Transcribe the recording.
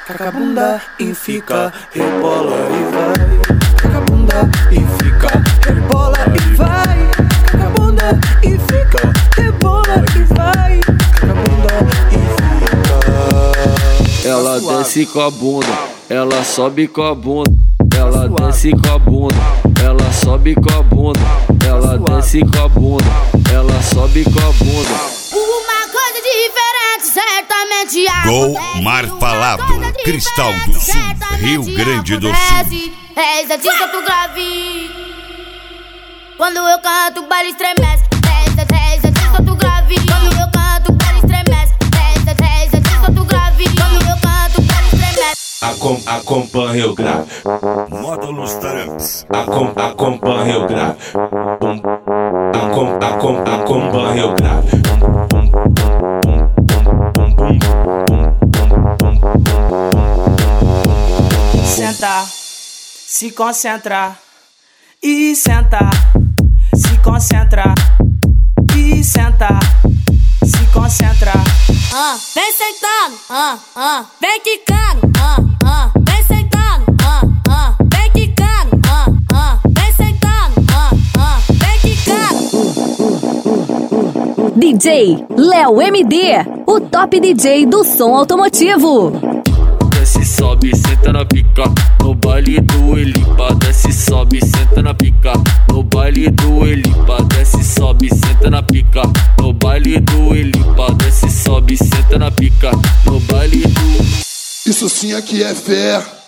Caca a bunda e fica, rebola e vai. Caca a bunda e fica, rebola e vai. Caca a bunda e fica, rebola e vai. Caca a bunda e fica. Ela desce com a bunda, ela sobe com a bunda. Ela desce com a bunda, ela sobe com a bunda. Ela desce com a bunda, ela sobe com a bunda. Uma coisa diferente, certamente Gol Mar Falado, Cristal do Sul, Rio Grande do Sul. É exatista tu grave. Quando eu canto, o baile estremece. É exatista tu grave. Quando eu canto, o baile estremece. É exatista tu grave. Quando eu canto, o baile estremece. Acompanhe o grave. Módulos Taramps. Acompanhe o grave. Acompanhe o grave. Sentar, se concentrar e sentar, se concentrar e sentar, se concentrar. Vem sentando, vem quicando, vem sentando, vem quicando, vem sentando, vem quicando. DJ Léo MD, o top DJ do som automotivo. Desce, sobe, senta na pica, no baile do Elipa. Desce, sobe, senta na pica, no baile do Elipa. Desce, sobe, senta na pica, no baile do Elipa. Desce, sobe, senta na pica, no baile do... Isso sim aqui é fé.